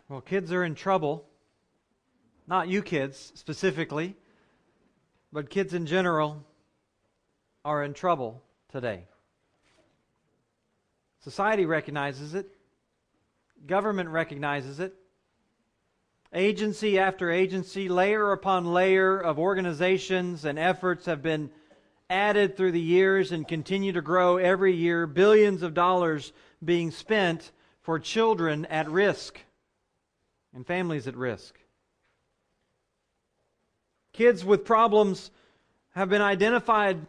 Well, kids are in trouble. Not you kids specifically, but kids in general are in trouble today. Society recognizes it. Government recognizes it. Agency after agency, layer upon layer of organizations and efforts have been added through the years and continue to grow every year. Billions of dollars being spent for children at risk and families at risk. Kids with problems have been identified,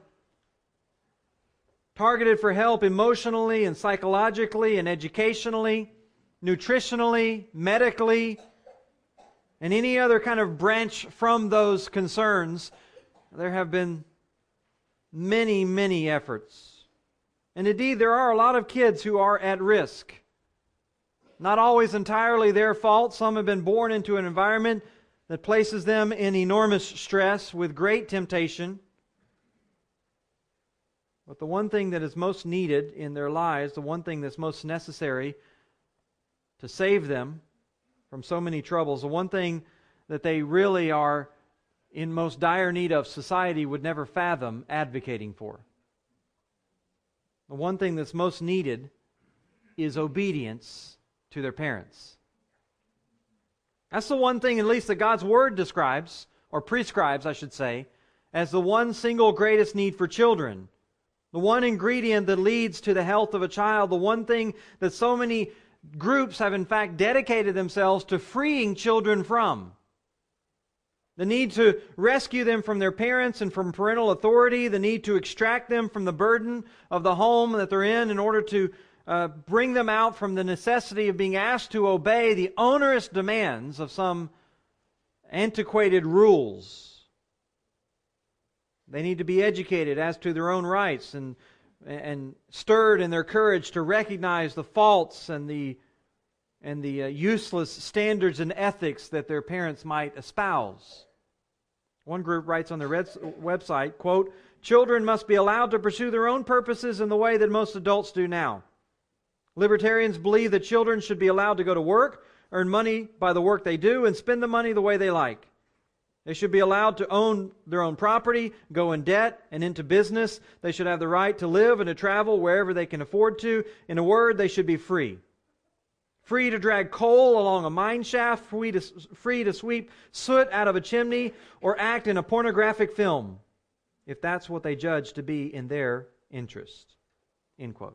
targeted for help emotionally and psychologically and educationally, nutritionally, medically, and any other kind of branch from those concerns. There have been many, many efforts. And indeed, there are a lot of kids who are at risk. Not always entirely their fault. Some have been born into an environment that places them in enormous stress with great temptation. But the one thing that is most needed in their lives, the one thing that's most necessary to save them from so many troubles, the one thing that they really are in most dire need of, society would never fathom advocating for. The one thing that's most needed is obedience to their parents. That's the one thing, at least, that God's Word describes, or prescribes, I should say, as the one single greatest need for children. The one ingredient that leads to the health of a child. The one thing that so many groups have in fact dedicated themselves to freeing children from. The need to rescue them from their parents and from parental authority. The need to extract them from the burden of the home that they're in order to bring them out from the necessity of being asked to obey the onerous demands of some antiquated rules. They need to be educated as to their own rights and stirred in their courage to recognize the faults and the useless standards and ethics that their parents might espouse. One group writes on their website, quote, "Children must be allowed to pursue their own purposes in the way that most adults do now. Libertarians believe that children should be allowed to go to work, earn money by the work they do, and spend the money the way they like. They should be allowed to own their own property, go in debt and into business. They should have the right to live and to travel wherever they can afford to. In a word, they should be free. Free to drag coal along a mine shaft, free to sweep soot out of a chimney, or act in a pornographic film, if that's what they judge to be in their interest." End quote.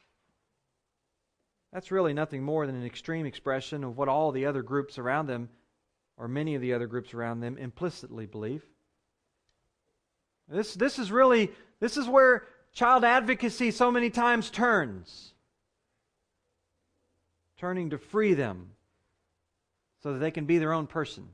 That's really nothing more than an extreme expression of what all the other groups around them, or many of the other groups around them, implicitly believe. This is where child advocacy so many times turns. Turning to free them so that they can be their own person.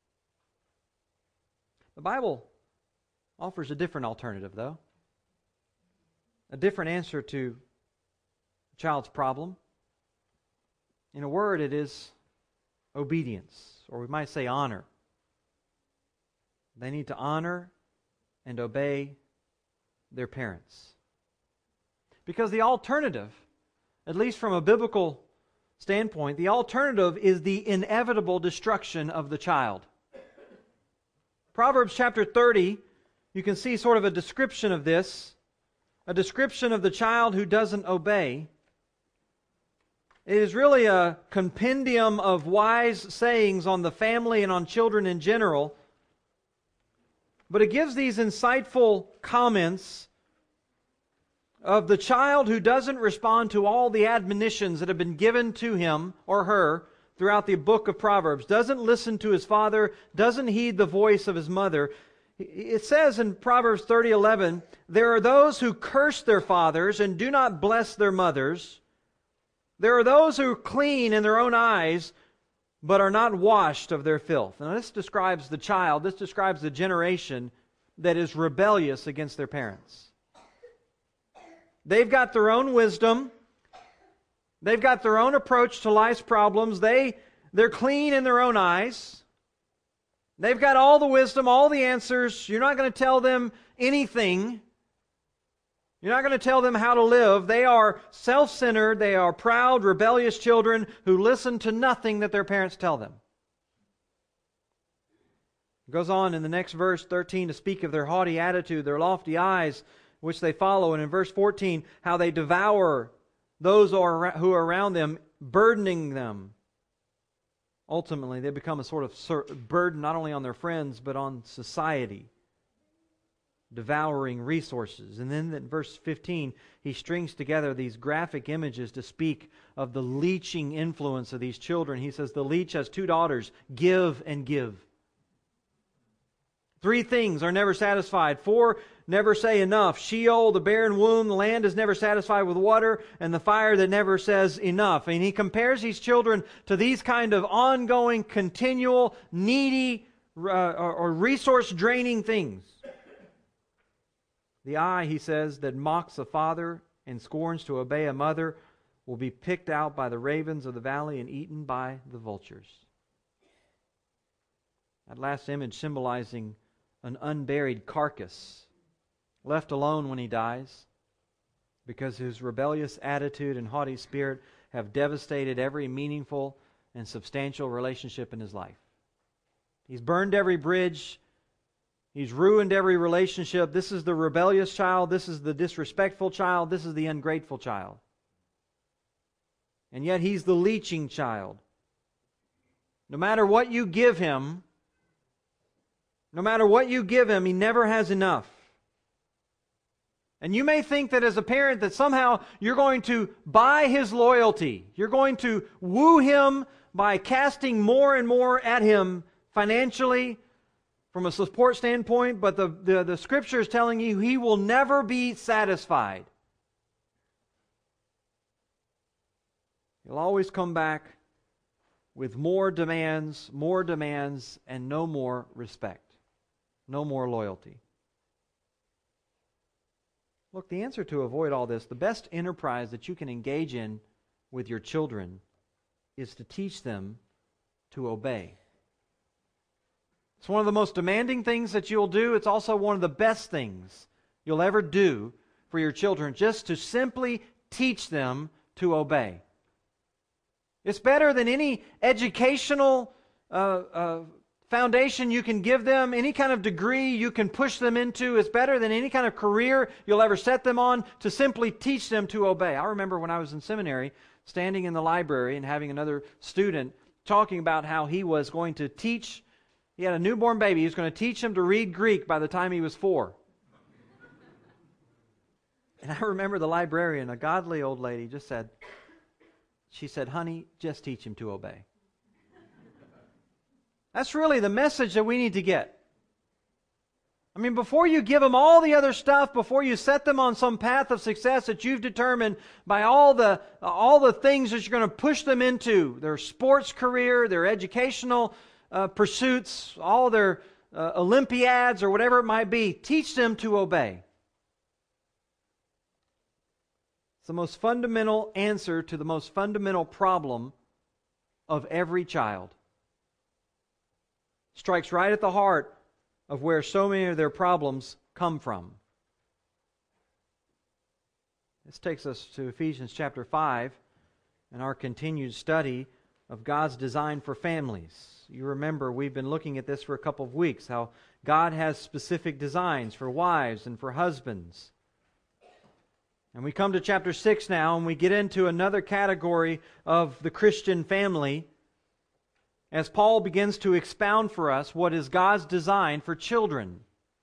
The Bible offers a different alternative, though. A different answer to a child's problem. In a word, it is obedience, or we might say honor. They need to honor and obey their parents. Because the alternative, at least from a biblical standpoint, the alternative is the inevitable destruction of the child. Proverbs chapter 30, you can see sort of a description of this, a description of the child who doesn't obey. It is really a compendium of wise sayings on the family and on children in general. But it gives these insightful comments of the child who doesn't respond to all the admonitions that have been given to him or her throughout the book of Proverbs, doesn't listen to his father, doesn't heed the voice of his mother. It says in Proverbs 30:11, "There are those who curse their fathers and do not bless their mothers. There are those who are clean in their own eyes, but are not washed of their filth." Now this describes the child, this describes the generation that is rebellious against their parents. They've got their own wisdom. They've got their own approach to life's problems. They're clean in their own eyes. They've got all the wisdom, all the answers. You're not going to tell them anything. You're not going to tell them how to live. They are self-centered. They are proud, rebellious children who listen to nothing that their parents tell them. It goes on in the next verse 13 to speak of their haughty attitude, their lofty eyes, which they follow. And in verse 14, how they devour those who are around them, burdening them. Ultimately, they become a sort of burden not only on their friends, but on society. Devouring resources. And then in verse 15, he strings together these graphic images to speak of the leeching influence of these children. He says, the leech has two daughters, give and give. Three things are never satisfied. Four never say enough. Sheol, the barren womb, the land is never satisfied with water, and the fire that never says enough. And he compares these children to these kind of ongoing, continual, needy, or resource-draining things. The eye, he says, that mocks a father and scorns to obey a mother will be picked out by the ravens of the valley and eaten by the vultures. That last image symbolizing an unburied carcass, left alone when he dies, because his rebellious attitude and haughty spirit have devastated every meaningful and substantial relationship in his life. He's burned every bridge. He's ruined every relationship. This is the rebellious child. This is the disrespectful child. This is the ungrateful child. And yet he's the leeching child. No matter what you give him, he never has enough. And you may think that as a parent that somehow you're going to buy his loyalty. You're going to woo him by casting more and more at him financially, from a support standpoint, but the Scripture is telling you he will never be satisfied. He'll always come back with more demands, and no more respect. No more loyalty. Look, the answer to avoid all this, the best enterprise that you can engage in with your children is to teach them to obey. It's one of the most demanding things that you'll do. It's also one of the best things you'll ever do for your children, just to simply teach them to obey. It's better than any educational foundation you can give them, any kind of degree you can push them into. It's better than any kind of career you'll ever set them on, to simply teach them to obey. I remember when I was in seminary, standing in the library and having another student talking about how he was going to teach. He had a newborn baby. He was going to teach him to read Greek by the time he was 4. And I remember the librarian, a godly old lady, she said, honey, just teach him to obey. That's really the message that we need to get. I mean, before you give them all the other stuff, before you set them on some path of success that you've determined by all the things that you're going to push them into, their sports career, their educational pursuits, all their Olympiads or whatever it might be, teach them to obey. It's the most fundamental answer to the most fundamental problem of every child. Strikes right at the heart of where so many of their problems come from. This takes us to Ephesians chapter 5 and our continued study of God's design for families. You remember we've been looking at this for a couple of weeks, how God has specific designs for wives and for husbands. And we come to chapter 6 now, and we get into another category of the Christian family, as Paul begins to expound for us what is God's design for children.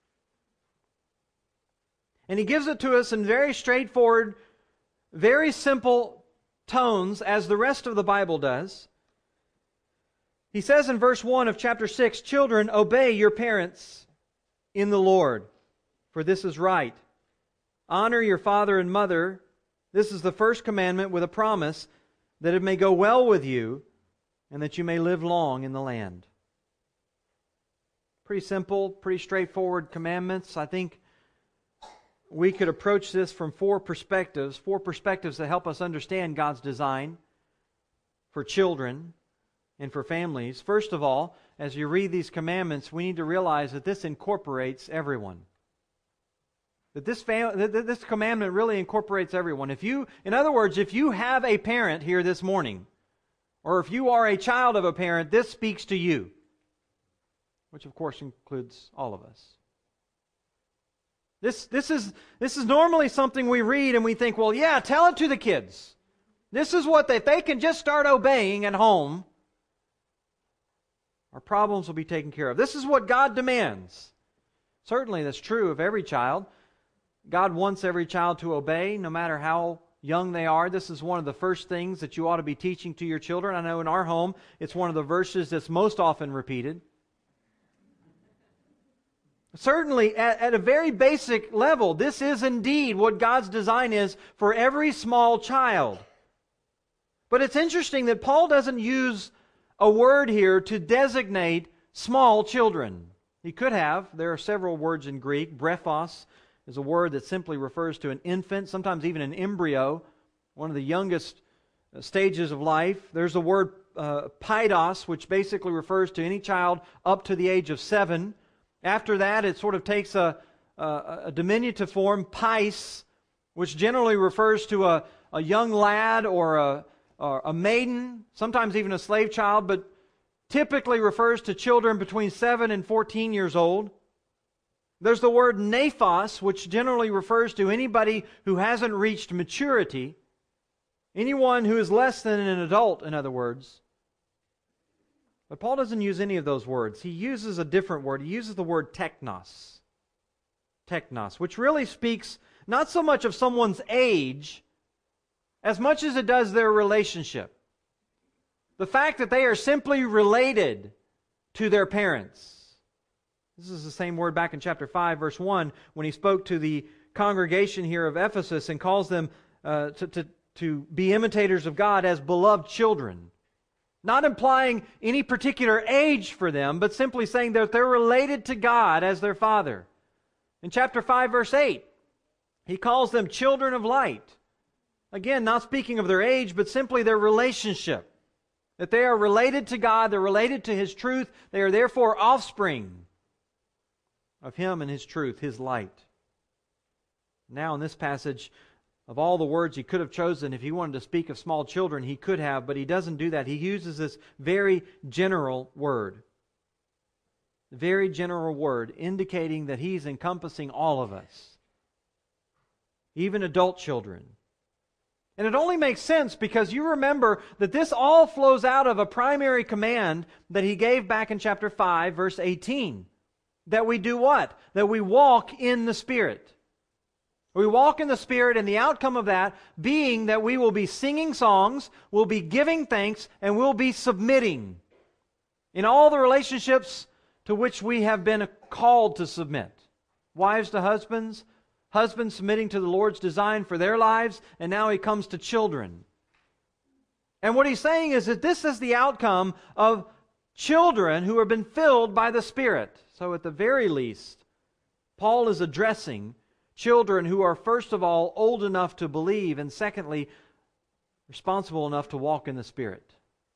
And he gives it to us in very straightforward, very simple tones, as the rest of the Bible does. He says in verse 1 of chapter 6, children, obey your parents in the Lord, for this is right. Honor your father and mother. This is the first commandment with a promise that it may go well with you and that you may live long in the land. Pretty simple, pretty straightforward commandments. I think we could approach this from four perspectives that help us understand God's design for children and for families. First of all, as you read these commandments, we need to realize that this incorporates everyone. That this commandment really incorporates everyone. In other words, if you have a parent here this morning, or if you are a child of a parent, this speaks to you, which of course includes all of us. This is normally something we read and we think, well, yeah, tell it to the kids. This is what if they can just start obeying at home, our problems will be taken care of. This is what God demands. Certainly that's true of every child. God wants every child to obey, no matter how young they are. This is one of the first things that you ought to be teaching to your children. I know in our home, it's one of the verses that's most often repeated. Certainly, at a very basic level, this is indeed what God's design is for every small child. But it's interesting that Paul doesn't use a word here to designate small children. He could have. There are several words in Greek. Brephos is a word that simply refers to an infant, sometimes even an embryo, one of the youngest stages of life. There's the word paidos, which basically refers to any child up to the age of 7. After that, it sort of takes a diminutive form, pais, which generally refers to a young lad or a maiden, sometimes even a slave child, but typically refers to children between 7 and 14 years old. There's the word nephos, which generally refers to anybody who hasn't reached maturity, anyone who is less than an adult, in other words. But Paul doesn't use any of those words. He uses a different word. He uses the word teknos. Teknos, which really speaks not so much of someone's age as much as it does their relationship. The fact that they are simply related to their parents. This is the same word back in chapter 5, verse 1, when he spoke to the congregation here of Ephesus and calls them to be imitators of God as beloved children. Not implying any particular age for them, but simply saying that they're related to God as their Father. In chapter 5, verse 8, he calls them children of light. Again, not speaking of their age, but simply their relationship. That they are related to God, they're related to His truth, they are therefore offspring of Him and His truth, His light. Now in this passage, of all the words he could have chosen, if he wanted to speak of small children, he could have, but he doesn't do that. He uses this very general word. Very general word, indicating that he's encompassing all of us. Even adult children. And it only makes sense because you remember that this all flows out of a primary command that he gave back in chapter 5, verse 18. That we do what? That we walk in the Spirit. We walk in the Spirit, and the outcome of that being that we will be singing songs, we'll be giving thanks, and we'll be submitting in all the relationships to which we have been called to submit. Wives to husbands, husbands submitting to the Lord's design for their lives, and now he comes to children. And what he's saying is that this is the outcome of children who have been filled by the Spirit. So at the very least, Paul is addressing children who are, first of all, old enough to believe, and secondly, responsible enough to walk in the Spirit.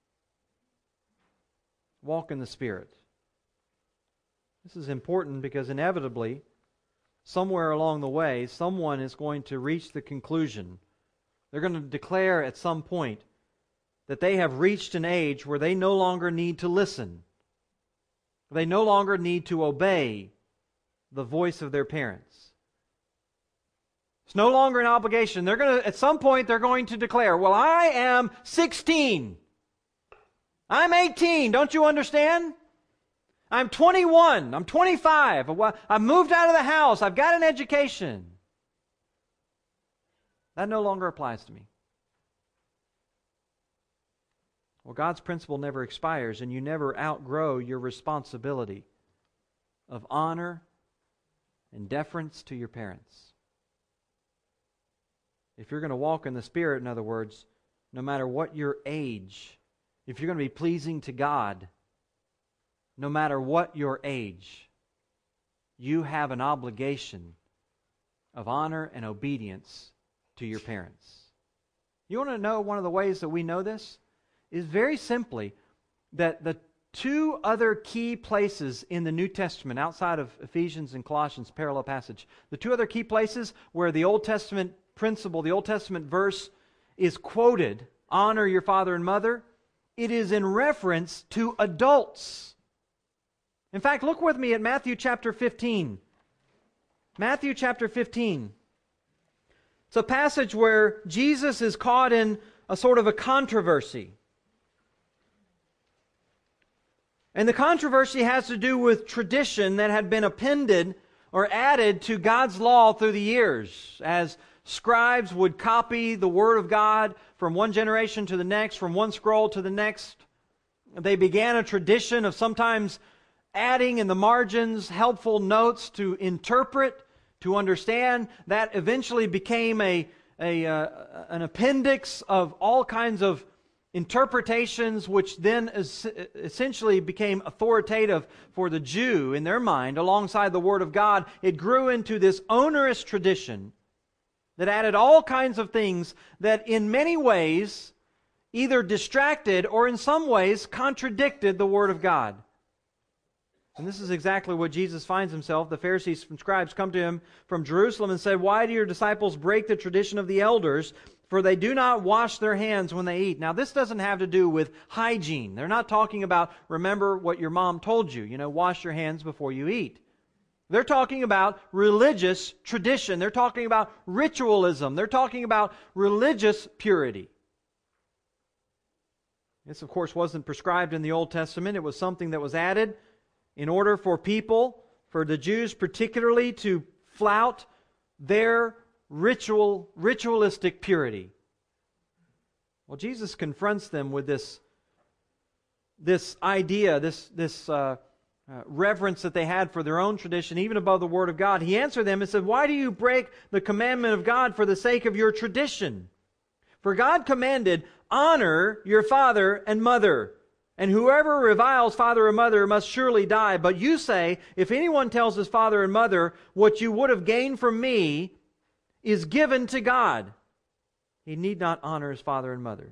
Walk in the Spirit. This is important because inevitably, somewhere along the way, someone is going to reach the conclusion. They're going to declare at some point that they have reached an age where they no longer need to listen. They no longer need to obey the voice of their parents. It's no longer an obligation. At some point, they're going to declare, well, I am 16. I'm 18. Don't you understand? I'm 21. I'm 25. I've moved out of the house. I've got an education. That no longer applies to me. Well, God's principle never expires, and you never outgrow your responsibility of honor and deference to your parents. If you're going to walk in the Spirit, in other words, no matter what your age, if you're going to be pleasing to God, no matter what your age, you have an obligation of honor and obedience to your parents. You want to know one of the ways that we know this? Is very simply that the two other key places in the New Testament, outside of Ephesians and Colossians, parallel passage. The two other key places where the Old Testament principle, the Old Testament verse is quoted, honor your father and mother, it is in reference to adults. In fact, look with me at Matthew chapter 15. Matthew chapter 15. It's a passage where Jesus is caught in a sort of a controversy. And the controversy has to do with tradition that had been appended or added to God's law through the years, as scribes would copy the Word of God from one generation to the next, from one scroll to the next. They began a tradition of sometimes adding in the margins helpful notes to interpret, to understand. That eventually became an appendix of all kinds of interpretations, which then essentially became authoritative for the Jew in their mind alongside the Word of God. It grew into this onerous tradition that added all kinds of things that in many ways either distracted or in some ways contradicted the Word of God. And this is exactly what Jesus finds himself. The Pharisees and scribes come to him from Jerusalem and said, "Why do your disciples break the tradition of the elders? For they do not wash their hands when they eat." Now, this doesn't have to do with hygiene. They're not talking about, remember what your mom told you, wash your hands before you eat. They're talking about religious tradition. They're talking about ritualism. They're talking about religious purity. This, of course, wasn't prescribed in the Old Testament. It was something that was added in order for people, for the Jews particularly, to flout their ritualistic purity. Well, Jesus confronts them with this idea, this reverence that they had for their own tradition, even above the Word of God. He answered them and said, "Why do you break the commandment of God for the sake of your tradition? For God commanded, honor your father and mother. And whoever reviles father or mother must surely die. But you say, if anyone tells his father and mother, what you would have gained from me is given to God, he need not honor his father and mother."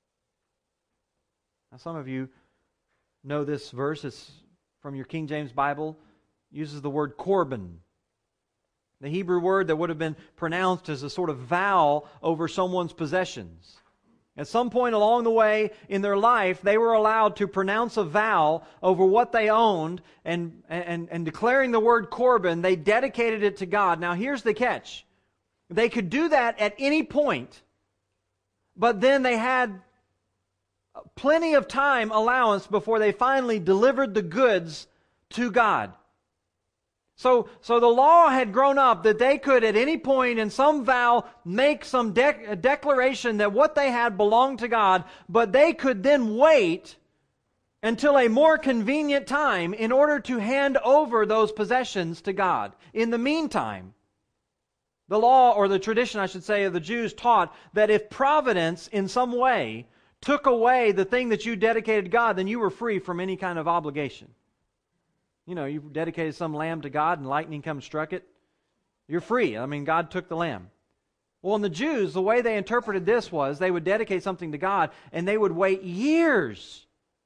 Now, some of you know this verse. It's from your King James Bible. It uses the word korban, the Hebrew word that would have been pronounced as a sort of vow over someone's possessions. At some point along the way in their life, they were allowed to pronounce a vow over what they owned, and declaring the word korban, they dedicated it to God. Now, here's the catch. They could do that at any point, but then they had plenty of time allowance before they finally delivered the goods to God. So the law had grown up that they could at any point in some vow make some declaration that what they had belonged to God, but they could then wait until a more convenient time in order to hand over those possessions to God. In the meantime, the law, or the tradition, I should say, of the Jews taught that if providence in some way took away the thing that you dedicated to God, then you were free from any kind of obligation. You dedicated some lamb to God and lightning come and struck it. You're free. God took the lamb. Well, in the Jews, the way they interpreted this was they would dedicate something to God and they would wait years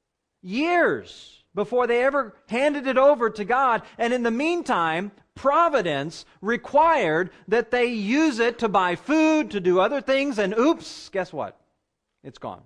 before they ever handed it over to God. And in the meantime, providence required that they use it to buy food, to do other things, and oops, guess what? It's gone.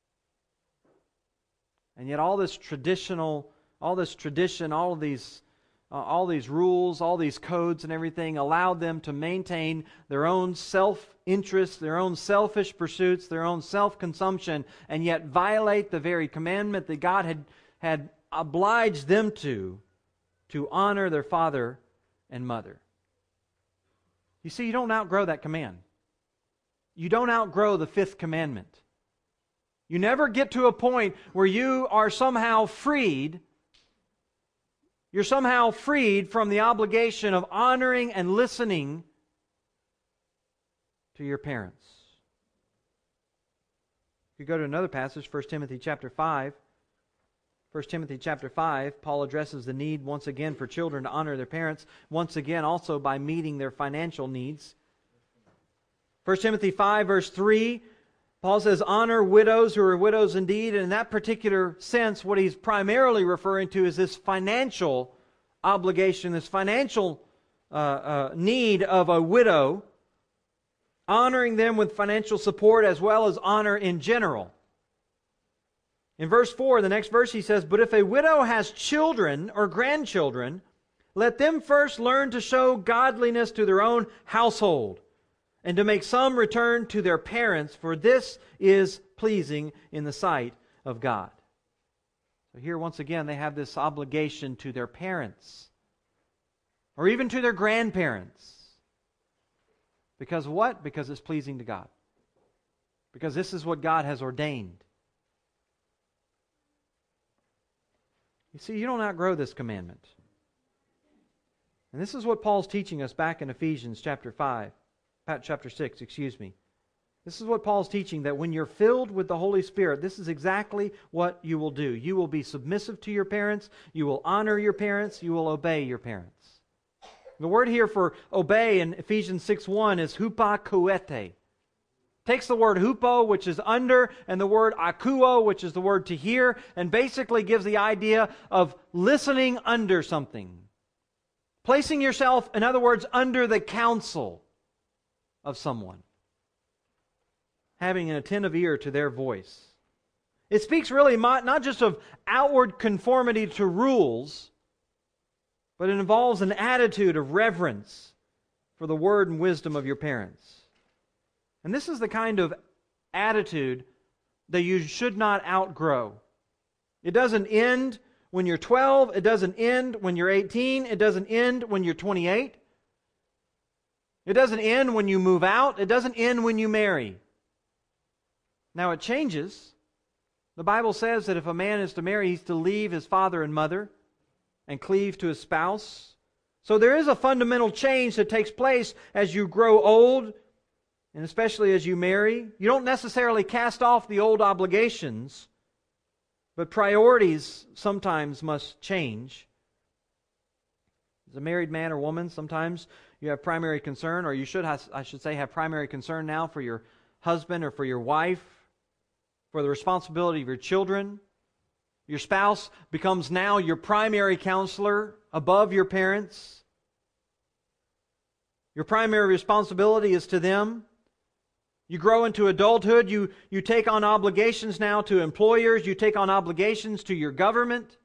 And yet all this tradition, all these rules, all these codes and everything allowed them to maintain their own self-interest, their own selfish pursuits, their own self-consumption, and yet violate the very commandment that God had obliged them to honor their father and mother. You see, you don't outgrow that command. You don't outgrow the fifth commandment. You never get to a point where you are somehow freed. You're somehow freed from the obligation of honoring and listening to your parents. If you go to another passage, 1 Timothy chapter 5. 1 Timothy chapter 5, Paul addresses the need once again for children to honor their parents, once again also by meeting their financial needs. 1 Timothy 5 verse 3, Paul says, honor widows who are widows indeed. And in that particular sense, what he's primarily referring to is this financial obligation, this financial need of a widow, honoring them with financial support as well as honor in general. In verse 4, the next verse, he says, but if a widow has children or grandchildren, let them first learn to show godliness to their own household, and to make some return to their parents, for this is pleasing in the sight of God. So here, once again, they have this obligation to their parents, or even to their grandparents. Because what? Because it's pleasing to God. Because this is what God has ordained. You see, you don't outgrow this commandment. And this is what Paul's teaching us back in Ephesians chapter 6. This is what Paul's teaching, that when you're filled with the Holy Spirit, this is exactly what you will do. You will be submissive to your parents. You will honor your parents. You will obey your parents. The word here for obey in Ephesians 6:1 is hupakoete. Takes the word hupo, which is under, and the word akuo, which is the word to hear, and basically gives the idea of listening under something. Placing yourself, in other words, under the counsel of someone. Having an attentive ear to their voice. It speaks really not just of outward conformity to rules, but it involves an attitude of reverence for the word and wisdom of your parents. And this is the kind of attitude that you should not outgrow. It doesn't end when you're 12. It doesn't end when you're 18. It doesn't end when you're 28. It doesn't end when you move out. It doesn't end when you marry. Now it changes. The Bible says that if a man is to marry, he's to leave his father and mother and cleave to his spouse. So there is a fundamental change that takes place as you grow old, and especially as you marry. You don't necessarily cast off the old obligations, but priorities sometimes must change. As a married man or woman, sometimes you have primary concern, or you should, I should say, have primary concern now for your husband or for your wife, for the responsibility of your children. Your spouse becomes now your primary counselor above your parents. Your primary responsibility is to them. You grow into adulthood. You take on obligations now to employers. You take on obligations to your government.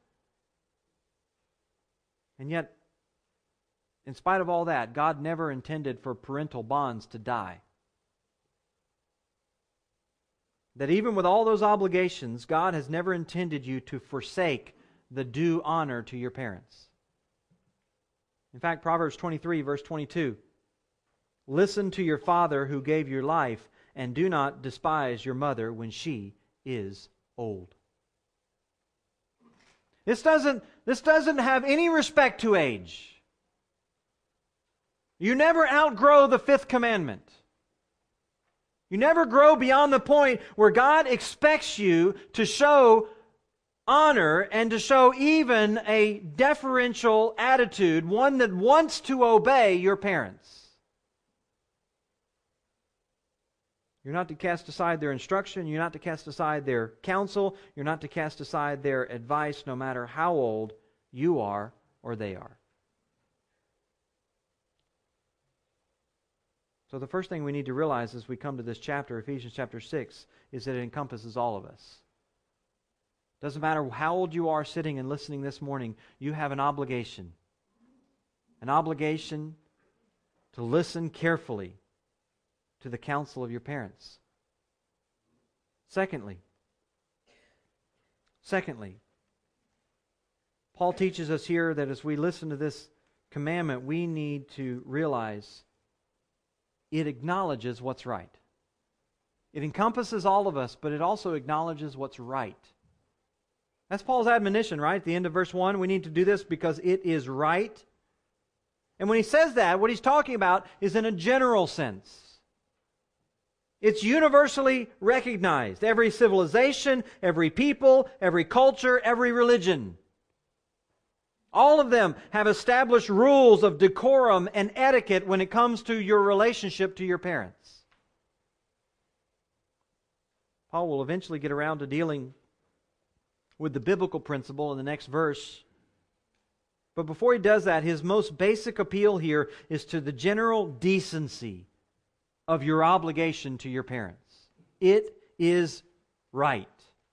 And yet, in spite of all that, God never intended for parental bonds to die. That even with all those obligations, God has never intended you to forsake the due honor to your parents. In fact, Proverbs 23, verse 22, listen to your father who gave you life, and do not despise your mother when she is old. This doesn't have any respect to age. You never outgrow the fifth commandment. You never grow beyond the point where God expects you to show honor and to show even a deferential attitude, one that wants to obey your parents. You're not to cast aside their instruction. You're not to cast aside their counsel. You're not to cast aside their advice, no matter how old you are or they are. So the first thing we need to realize as we come to this chapter, Ephesians chapter 6, is that it encompasses all of us. Doesn't matter how old you are sitting and listening this morning, you have an obligation. An obligation to listen carefully to the counsel of your parents. Secondly, Paul teaches us here that as we listen to this commandment, we need to realize it acknowledges what's right. It encompasses all of us, but it also acknowledges what's right. That's Paul's admonition, right? At the end of verse 1, we need to do this because it is right. And when he says that, what he's talking about is in a general sense. It's universally recognized. Every civilization, every people, every culture, every religion. All of them have established rules of decorum and etiquette when it comes to your relationship to your parents. Paul will eventually get around to dealing with the biblical principle in the next verse. But before he does that, his most basic appeal here is to the general decency of your obligation to your parents. It is right.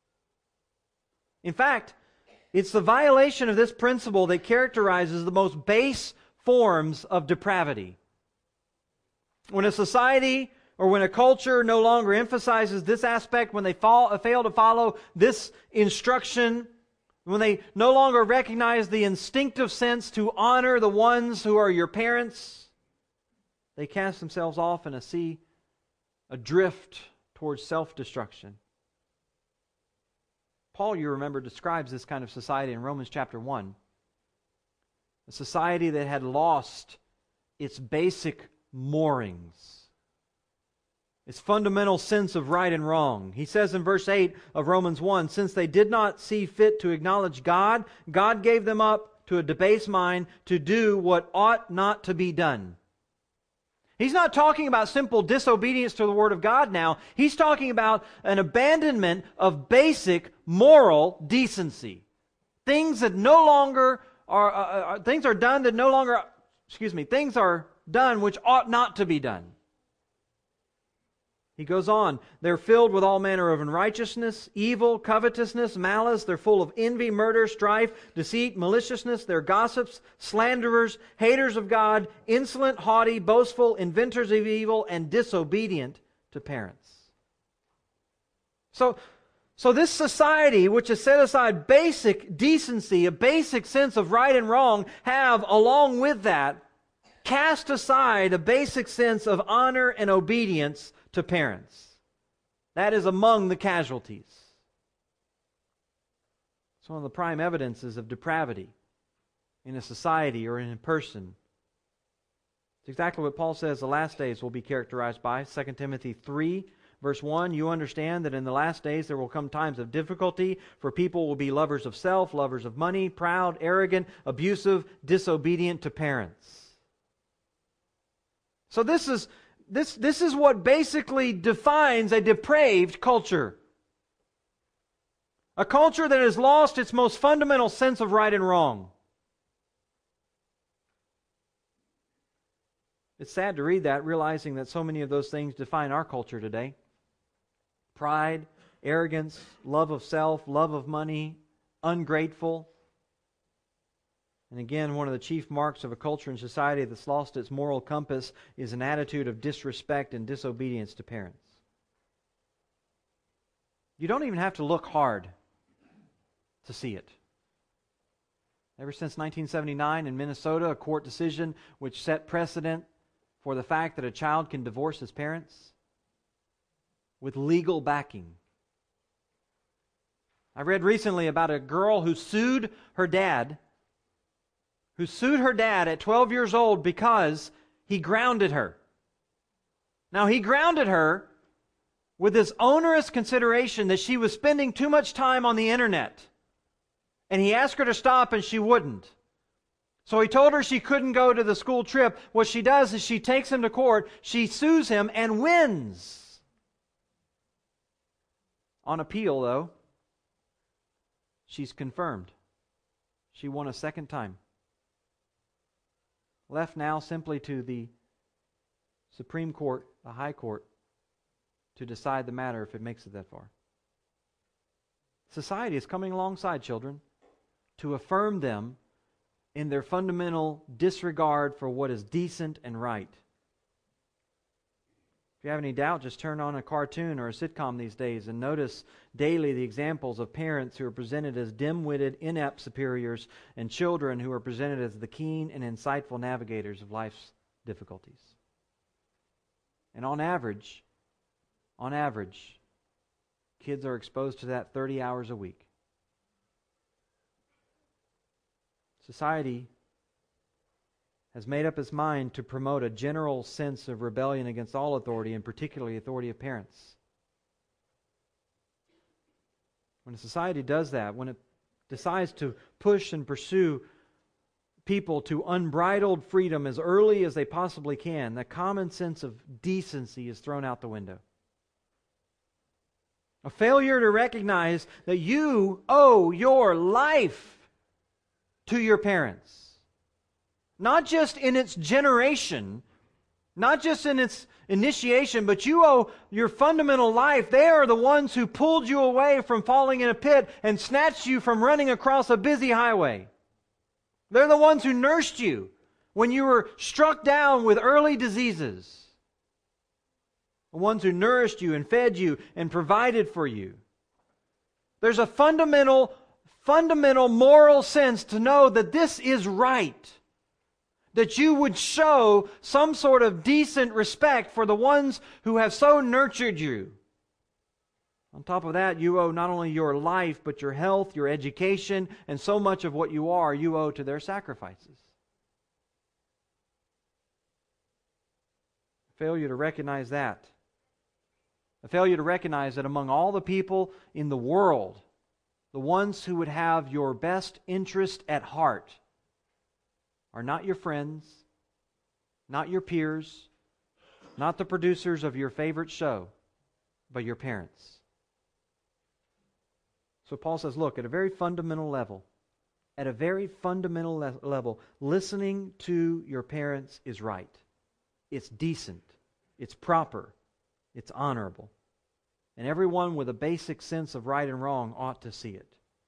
In fact, it's the violation of this principle that characterizes the most base forms of depravity. When a society or when a culture no longer emphasizes this aspect, when they fail to follow this instruction, when they no longer recognize the instinctive sense to honor the ones who are your parents, they cast themselves off in a sea adrift towards self-destruction. Paul, you remember, describes this kind of society in Romans chapter 1. A society that had lost its basic moorings, its fundamental sense of right and wrong. He says in verse 8 of Romans 1, since they did not see fit to acknowledge God, God gave them up to a debased mind to do what ought not to be done. He's not talking about simple disobedience to the Word of God now. He's talking about an abandonment of basic moral decency. Things that no longer are, things are done that no longer, things are done which ought not to be done. He goes on, they're filled with all manner of unrighteousness, evil, covetousness, malice. They're full of envy, murder, strife, deceit, maliciousness. They're gossips, slanderers, haters of God, insolent, haughty, boastful, inventors of evil, and disobedient to parents. So this society, which has set aside basic decency, a basic sense of right and wrong, have, along with that, cast aside a basic sense of honor and obedience to parents. That is among the casualties. It's one of the prime evidences of depravity in a society or in a person. It's exactly what Paul says the last days will be characterized by. 2 Timothy 3, verse 1, you understand that in the last days there will come times of difficulty, for people will be lovers of self, lovers of money, proud, arrogant, abusive, disobedient to parents. So this is what basically defines a depraved culture. A culture that has lost its most fundamental sense of right and wrong. It's sad to read that, realizing that so many of those things define our culture today. Pride, arrogance, love of self, love of money, ungrateful. And again, one of the chief marks of a culture and society that's lost its moral compass is an attitude of disrespect and disobedience to parents. You don't even have to look hard to see it. Ever since 1979 in Minnesota, a court decision which set precedent for the fact that a child can divorce his parents with legal backing. I read recently about a girl who sued her dad at 12 years old because he grounded her. Now, he grounded her with this onerous consideration that she was spending too much time on the internet. And he asked her to stop and she wouldn't. So he told her she couldn't go to the school trip. What she does is she takes him to court, she sues him and wins. On appeal, though, she's confirmed. She won a second time. Left now simply to the Supreme Court, the High Court, to decide the matter if it makes it that far. Society is coming alongside children to affirm them in their fundamental disregard for what is decent and right. If you have any doubt, just turn on a cartoon or a sitcom these days and notice daily the examples of parents who are presented as dim-witted, inept superiors and children who are presented as the keen and insightful navigators of life's difficulties. And on average, kids are exposed to that 30 hours a week. Society has made up its mind to promote a general sense of rebellion against all authority, and particularly authority of parents. When a society does that, when it decides to push and pursue people to unbridled freedom as early as they possibly can, the common sense of decency is thrown out the window. A failure to recognize that you owe your life to your parents. Not just in its generation, not just in its initiation, but you owe your fundamental life. They are the ones who pulled you away from falling in a pit and snatched you from running across a busy highway. They're the ones who nursed you when you were struck down with early diseases. The ones who nourished you and fed you and provided for you. There's a fundamental moral sense to know that this is right. That you would show some sort of decent respect for the ones who have so nurtured you. On top of that, you owe not only your life, but your health, your education, and so much of what you are, you owe to their sacrifices. Failure to recognize that. A failure to recognize that among all the people in the world, the ones who would have your best interest at heart are not your friends, not your peers, not the producers of your favorite show, but your parents. So Paul says, look, at a very fundamental level, listening to your parents is right. It's decent. It's proper. It's honorable. And everyone with a basic sense of right and wrong ought to see it.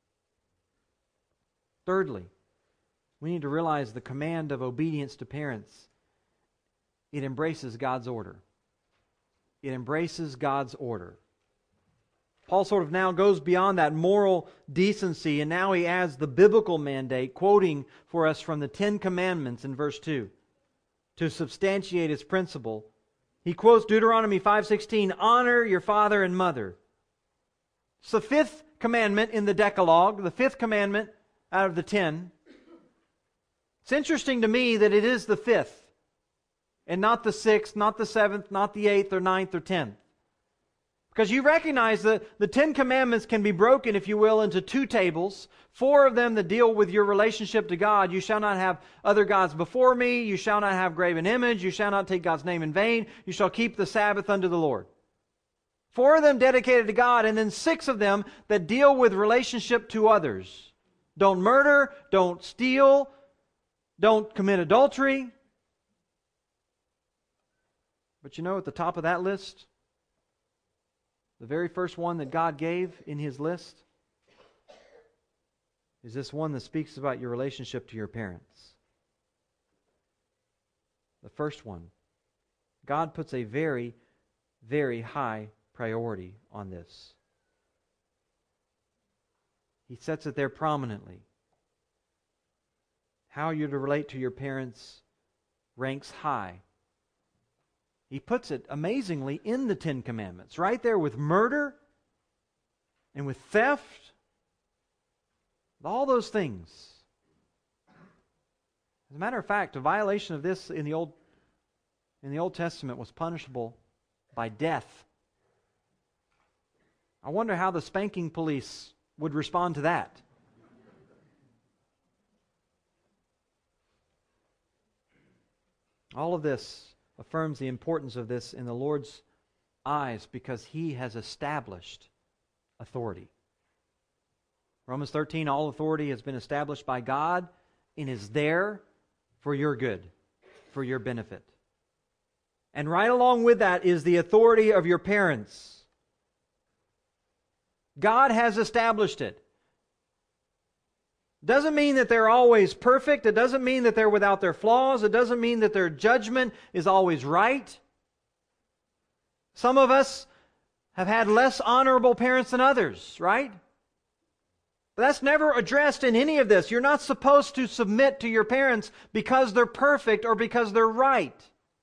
Thirdly, we need to realize the command of obedience to parents. It embraces God's order. It embraces God's order. Paul sort of now goes beyond that moral decency, and now he adds the biblical mandate, quoting for us from the Ten Commandments in verse 2. To substantiate his principle, he quotes Deuteronomy 5:16, honor your father and mother. It's the fifth commandment in the Decalogue, the fifth commandment out of the 10. It's interesting to me that it is the fifth, and not the sixth, not the seventh, not the eighth or ninth or 10th. Because you recognize that the Ten Commandments can be broken, if you will, into two tables. 4 of them that deal with your relationship to God. You shall not have other gods before me. You shall not have graven image. You shall not take God's name in vain. You shall keep the Sabbath unto the Lord. 4 of them dedicated to God, and then 6 of them that deal with relationship to others. Don't murder, don't steal, don't commit adultery. But you know, at the top of that list, the very first one that God gave in His list is this one that speaks about your relationship to your parents. The first one. God puts a very, very high priority on this. He sets it there prominently. How you're to relate to your parents ranks high. He puts it amazingly in the Ten Commandments, right there with murder and with theft, with all those things. As a matter of fact, a violation of this in the Old Testament was punishable by death. I wonder how the spanking police would respond to that. All of this affirms the importance of this in the Lord's eyes because He has established authority. Romans 13, all authority has been established by God and is there for your good, for your benefit. And right along with that is the authority of your parents. God has established it. Doesn't mean that they're always perfect. It doesn't mean that they're without their flaws. It doesn't mean that their judgment is always right. Some of us have had less honorable parents than others, right? But that's never addressed in any of this. You're not supposed to submit to your parents because they're perfect or because they're right.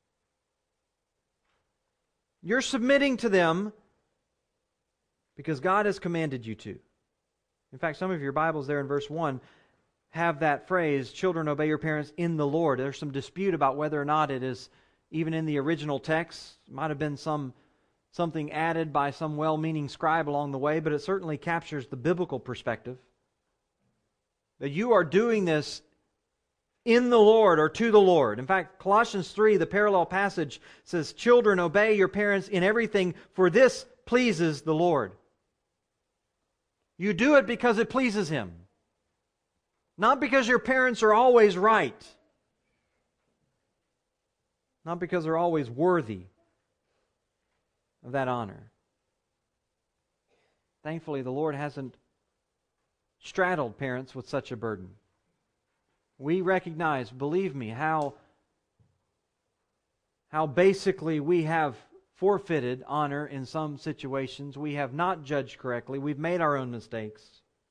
You're submitting to them because God has commanded you to. In fact, some of your Bibles there in verse 1 have that phrase, children, obey your parents in the Lord. There's some dispute about whether or not it is even in the original text. It might have been something added by some well-meaning scribe along the way, but it certainly captures the biblical perspective. That you are doing this in the Lord or to the Lord. In fact, Colossians 3, the parallel passage, says, children, obey your parents in everything, for this pleases the Lord. You do it because it pleases Him. Not because your parents are always right. Not because they're always worthy of that honor. Thankfully, the Lord hasn't straddled parents with such a burden. We recognize, believe me, how basically we have forfeited honor in some situations. We have not judged correctly. We've made our own mistakes.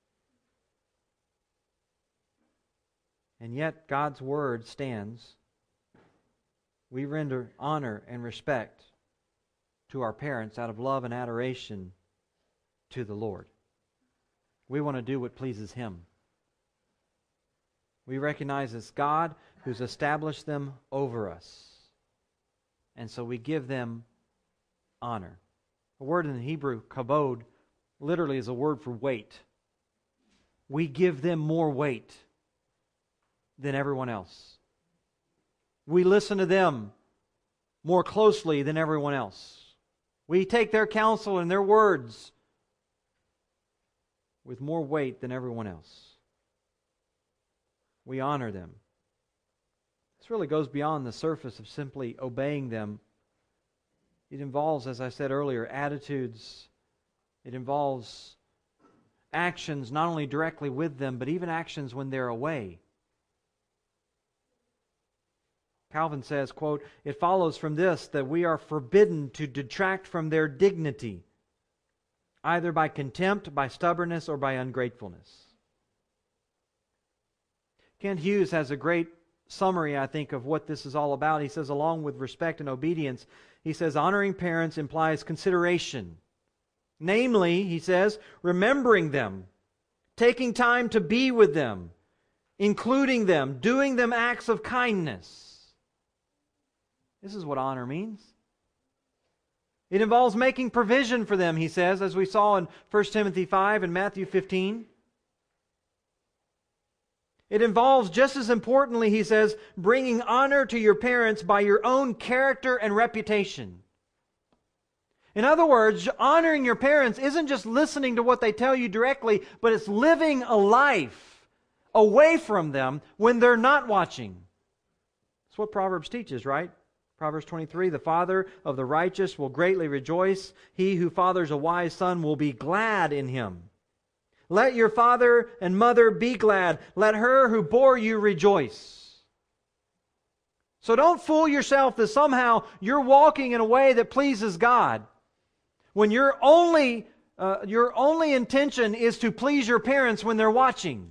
And yet God's Word stands. We render honor and respect to our parents out of love and adoration to the Lord. We want to do what pleases Him. We recognize it's God who's established them over us. And so we give them honor. The word in the Hebrew, kabod, literally is a word for weight. We give them more weight than everyone else. We listen to them more closely than everyone else. We take their counsel and their words with more weight than everyone else. We honor them. This really goes beyond the surface of simply obeying them. It involves, as I said earlier, attitudes. It involves actions not only directly with them, but even actions when they're away. Calvin says, quote, "It follows from this that we are forbidden to detract from their dignity, either by contempt, by stubbornness, or by ungratefulness." Kent Hughes has a great summary, I think, of what this is all about. He says, along with respect and obedience, he says, honoring parents implies consideration. Namely, he says, remembering them, taking time to be with them, including them, doing them acts of kindness. This is what honor means. It involves making provision for them, he says, as we saw in 1 Timothy 5 and Matthew 15. It involves, just as importantly, he says, bringing honor to your parents by your own character and reputation. In other words, honoring your parents isn't just listening to what they tell you directly, but it's living a life away from them when they're not watching. That's what Proverbs teaches, right? Proverbs 23, "The father of the righteous will greatly rejoice. He who fathers a wise son will be glad in him. Let your father and mother be glad. Let her who bore you rejoice." So don't fool yourself that somehow you're walking in a way that pleases God, when your only intention is to please your parents when they're watching.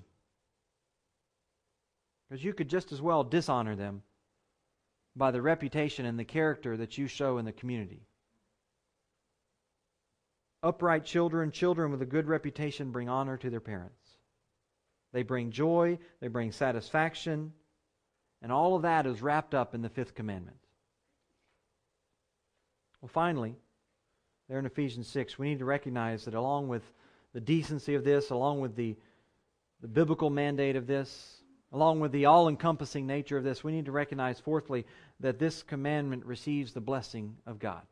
Because you could just as well dishonor them by the reputation and the character that you show in the community. Upright children, children with a good reputation, bring honor to their parents. They bring joy, they bring satisfaction, and all of that is wrapped up in the fifth commandment. Well, finally, there in Ephesians 6, we need to recognize that along with the decency of this, along with the biblical mandate of this, along with the all-encompassing nature of this, we need to recognize, fourthly, that this commandment receives the blessing of God.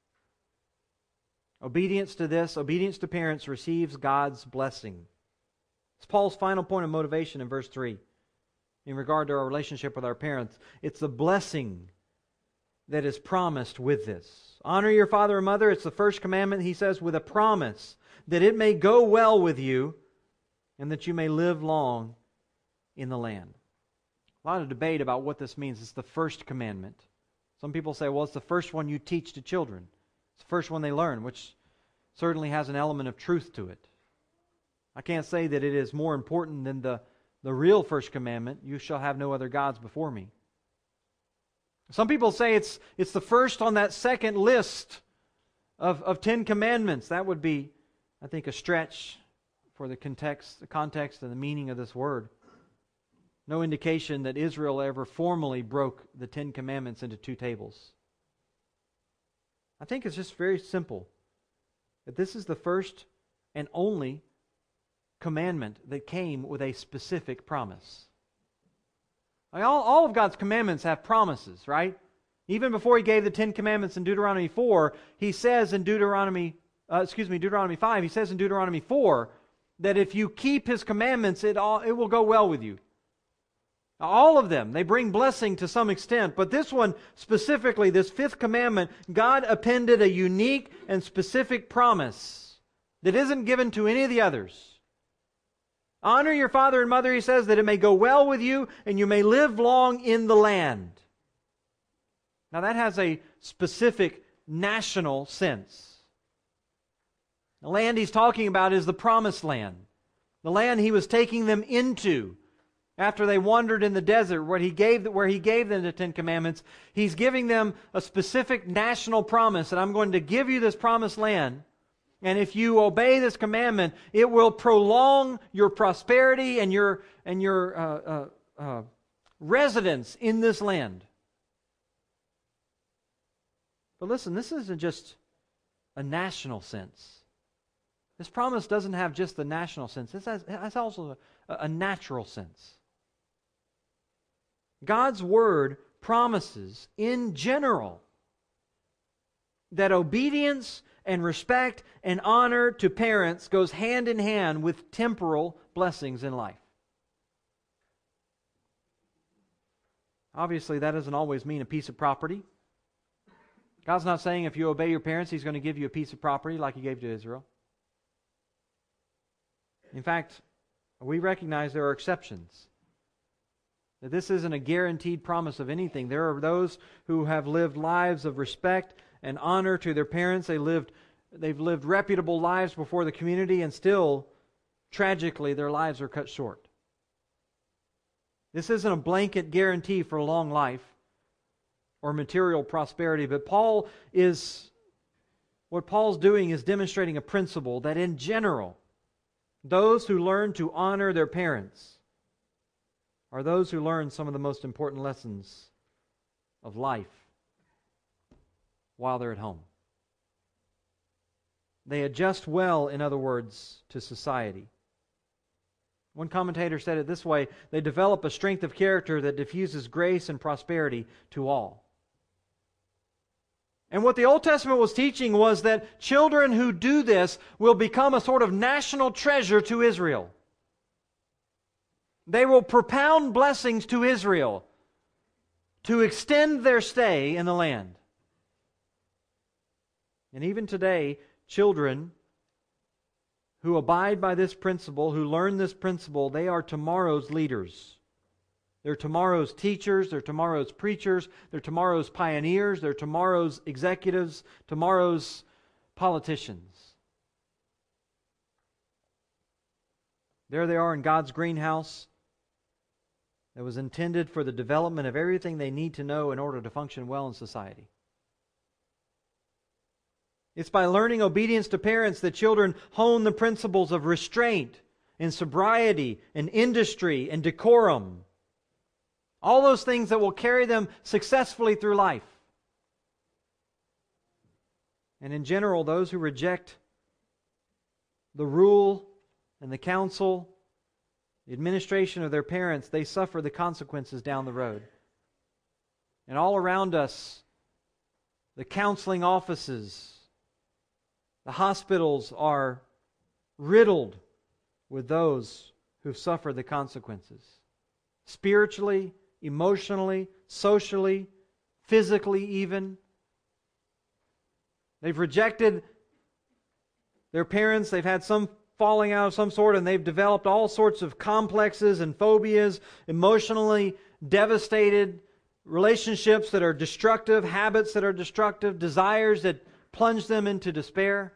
Obedience to this, obedience to parents, receives God's blessing. It's Paul's final point of motivation in verse 3 in regard to our relationship with our parents. It's the blessing that is promised with this. Honor your father and mother. It's the first commandment, he says, with a promise that it may go well with you and that you may live long in the land. A lot of debate about what this means. It's the first commandment. Some people say, well, it's the first one you teach to children. It's the first one they learn, which certainly has an element of truth to it. I can't say that it is more important than the real first commandment, you shall have no other gods before me. Some people say it's the first on that second list of 10 commandments. That would be, I think, a stretch for the context and the meaning of this word. No indication that Israel ever formally broke the 10 commandments into two tables. I think it's just very simple. That this is the first and only commandment that came with a specific promise. All of God's commandments have promises, right? Even before He gave the 10 commandments in Deuteronomy 4, He says in Deuteronomy 5, He says in Deuteronomy 4 that if you keep His commandments, it will go well with you. All of them, they bring blessing to some extent, but this one specifically, this fifth commandment, God appended a unique and specific promise that isn't given to any of the others. Honor your father and mother, He says, that it may go well with you and you may live long in the land. Now that has a specific national sense. The land He's talking about is the promised land. The land He was taking them into after they wandered in the desert, where He gave them the Ten Commandments. He's giving them a specific national promise, that I'm going to give you this promised land, and if you obey this commandment, it will prolong your prosperity and your residence in this land. But listen, this isn't just a national sense. This promise doesn't have just the national sense. It has also a natural sense. God's Word promises, in general, that obedience and respect and honor to parents goes hand in hand with temporal blessings in life. Obviously, that doesn't always mean a piece of property. God's not saying if you obey your parents, He's going to give you a piece of property like He gave to Israel. In fact, we recognize there are exceptions. That this isn't a guaranteed promise of anything. There are those who have lived lives of respect and honor to their parents. They've lived reputable lives before the community, and still, tragically, their lives are cut short. This isn't a blanket guarantee for a long life or material prosperity, but what Paul's doing is demonstrating a principle that in general, those who learn to honor their parents are those who learn some of the most important lessons of life while they're at home. They adjust well, in other words, to society. One commentator said it this way: they develop a strength of character that diffuses grace and prosperity to all. And what the Old Testament was teaching was that children who do this will become a sort of national treasure to Israel. They will propound blessings to Israel to extend their stay in the land. And even today, children who abide by this principle, who learn this principle, they are tomorrow's leaders. They're tomorrow's teachers, they're tomorrow's preachers, they're tomorrow's pioneers, they're tomorrow's executives, tomorrow's politicians. There they are in God's greenhouse that was intended for the development of everything they need to know in order to function well in society. It's by learning obedience to parents that children hone the principles of restraint and sobriety and industry and decorum. All those things that will carry them successfully through life. And in general, those who reject the rule and the counsel, the administration of their parents, they suffer the consequences down the road. And all around us, the counseling offices, the hospitals are riddled with those who've suffered the consequences. Spiritually, emotionally, socially, physically even. They've rejected their parents. They've had some falling out of some sort, and they've developed all sorts of complexes and phobias, emotionally devastated relationships that are destructive, habits that are destructive, desires that plunge them into despair.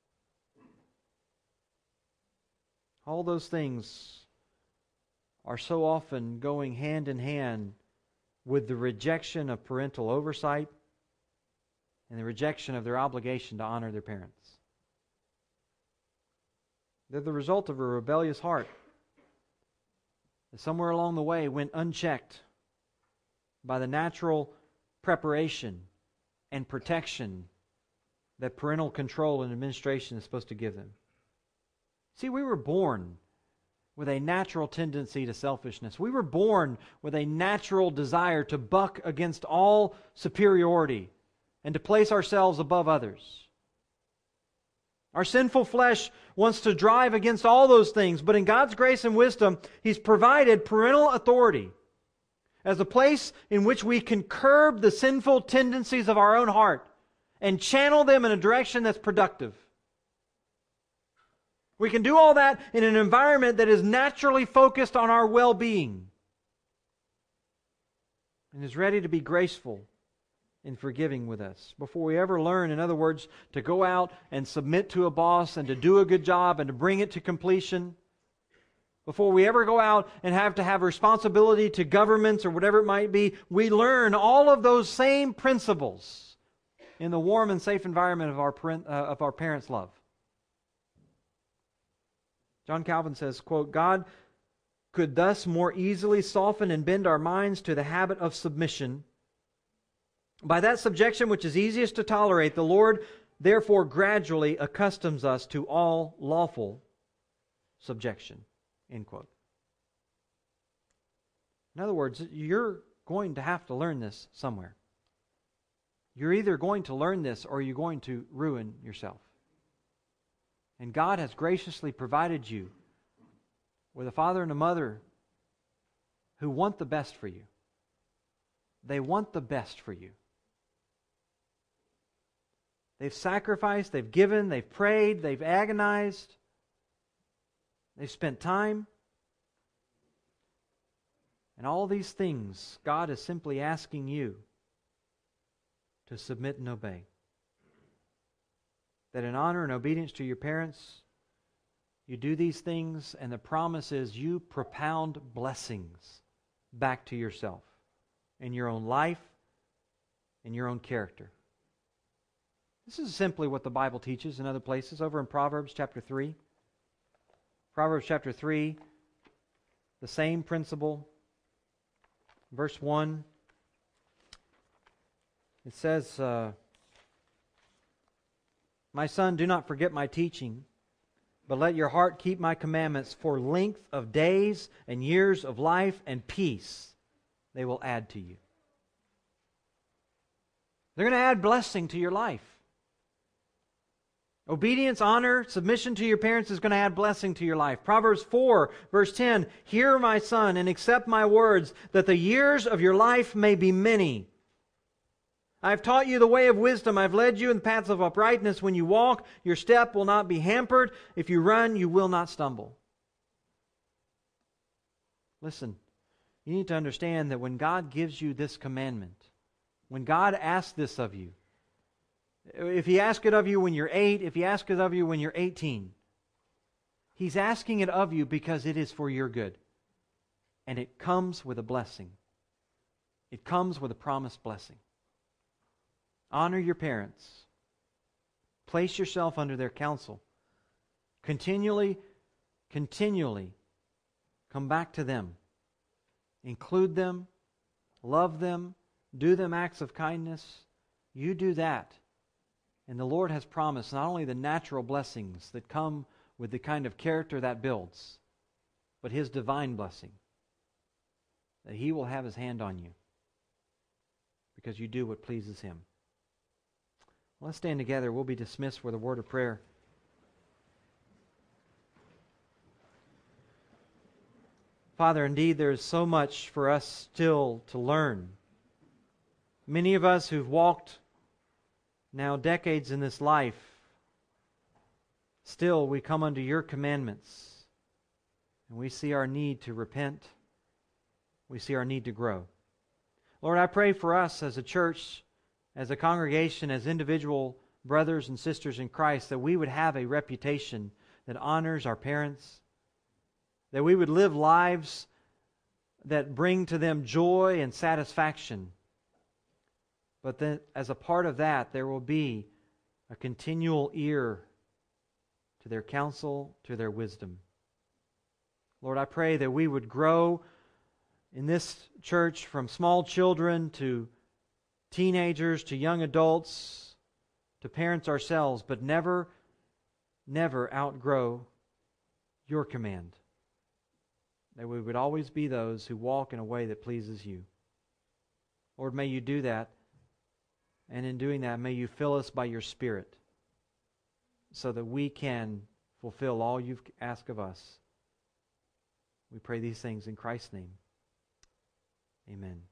All those things are so often going hand in hand with the rejection of parental oversight and the rejection of their obligation to honor their parents. They're the result of a rebellious heart that somewhere along the way went unchecked by the natural preparation and protection that parental control and administration is supposed to give them. See, we were born with a natural tendency to selfishness. We were born with a natural desire to buck against all superiority and to place ourselves above others. Our sinful flesh wants to drive against all those things, but in God's grace and wisdom, He's provided parental authority as a place in which we can curb the sinful tendencies of our own heart and channel them in a direction that's productive. We can do all that in an environment that is naturally focused on our well-being and is ready to be graceful in forgiving with us. Before we ever learn, in other words, to go out and submit to a boss and to do a good job and to bring it to completion, before we ever go out and have to have responsibility to governments or whatever it might be, we learn all of those same principles in the warm and safe environment of our parents' love. John Calvin says, quote, God could thus more easily soften and bend our minds to the habit of submission. By that subjection which is easiest to tolerate, the Lord therefore gradually accustoms us to all lawful subjection. End quote. In other words, you're going to have to learn this somewhere. You're either going to learn this or you're going to ruin yourself. And God has graciously provided you with a father and a mother who want the best for you. They want the best for you. They've sacrificed, they've given, they've prayed, they've agonized, they've spent time. And all these things, God is simply asking you to submit and obey. That in honor and obedience to your parents, you do these things, and the promise is you propound blessings back to yourself in your own life, in your own character. This is simply what the Bible teaches in other places. Over in Proverbs chapter 3. Proverbs chapter 3, the same principle. Verse 1, it says, My son, do not forget my teaching, but let your heart keep my commandments, for length of days and years of life and peace they will add to you. They're going to add blessing to your life. Obedience, honor, submission to your parents is going to add blessing to your life. Proverbs 4, verse 10, Hear, my son, and accept my words, that the years of your life may be many. I have taught you the way of wisdom. I have led you in the paths of uprightness. When you walk, your step will not be hampered. If you run, you will not stumble. Listen, you need to understand that when God gives you this commandment, when God asks this of you, if He asks it of you when you're 8, if He asks it of you when you're 18, He's asking it of you because it is for your good. And it comes with a blessing. It comes with a promised blessing. Honor your parents. Place yourself under their counsel. Continually come back to them. Include them. Love them. Do them acts of kindness. You do that. And the Lord has promised not only the natural blessings that come with the kind of character that builds, but His divine blessing. That He will have His hand on you because you do what pleases Him. Let's stand together. We'll be dismissed with a word of prayer. Father, indeed, there is so much for us still to learn. Many of us who've walked now decades in this life, still we come under Your commandments, and we see our need to repent. We see our need to grow. Lord, I pray for us as a church, as a congregation, as individual brothers and sisters in Christ, that we would have a reputation that honors our parents, that we would live lives that bring to them joy and satisfaction. But then, as a part of that, there will be a continual ear to their counsel, to their wisdom. Lord, I pray that we would grow in this church from small children to teenagers to young adults to parents ourselves, but never outgrow Your command. That we would always be those who walk in a way that pleases You. Lord, may You do that. And in doing that, may You fill us by Your Spirit. so that we can fulfill all you've asked of us. We pray these things in Christ's name. Amen.